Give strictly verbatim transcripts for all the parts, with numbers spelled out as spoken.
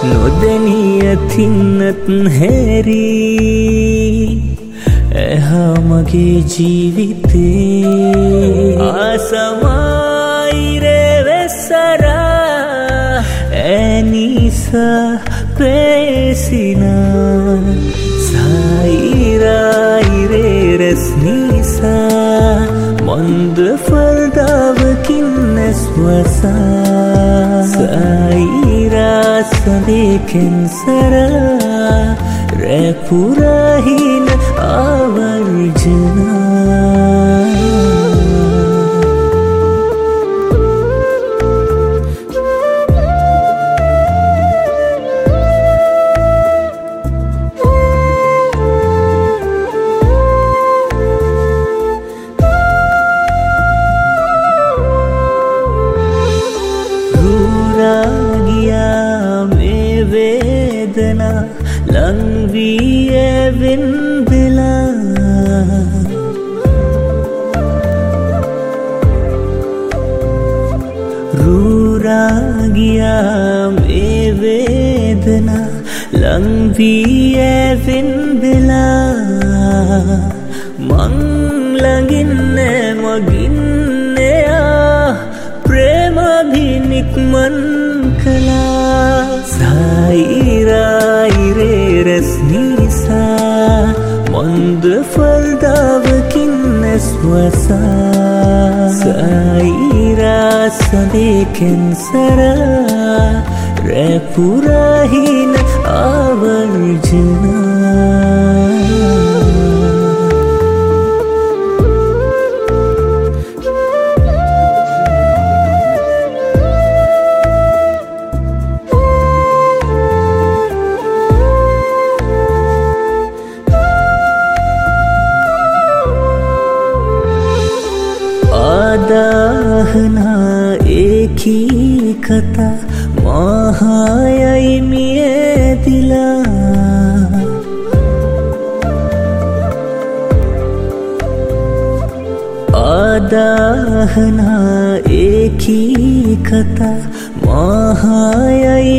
නොදැනිය තින්නත් හැරී එහා මගේ ජීවිතේ ආසමයිරේ වෙස්සරා ඇනිසා පේසිනා සායිරායිරේ රැස්නිසා මන්ද ෆර්දාවකින් නැස්වසා සායිරා සඳේකෙන් සරා රැපුරහින ආවර්ජනා ලංවී ඇවෙන්දලා රූරාගියාම් ඒ වේදනා ලංවී ඇවෙන්දලා මං ළඟින්නේ මගින්නයා ප්‍රේමභිනික්මන් කලා සායිරායිරේ රැස්නිසා මන්ද ෆර්දාවකින් නැස්වසා සායිරා සඳේකෙන් සරා රැපුරහින ආවර්ජනා ආදාහනා ඒකී කතා මහායයි මියදිලා ආදාහනා ඒකී කතා මහායයි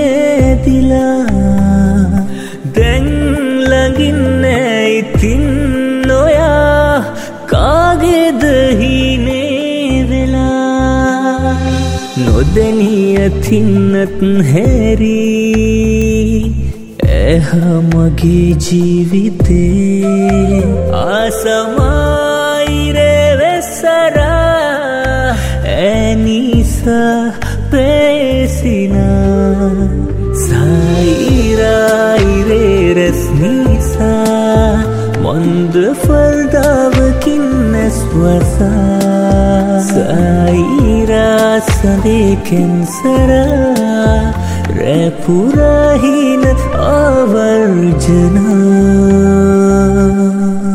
මියදිලා දැන් ළඟින්නේ ඉතින් නොයා කාගේද හිනේ නොදැනිය තින්නත් හැරී එහා මගේ ජීවිතේ ආසමයිරේ වෙස්සරා ඇනිසා පේසිනා සායිරායිරේ රැස්නිසා මන්ද ෆර්දාවකින් නැස්වසා සායිරා සඳේකෙන් සරා රැපුරහින ආවර්ජනා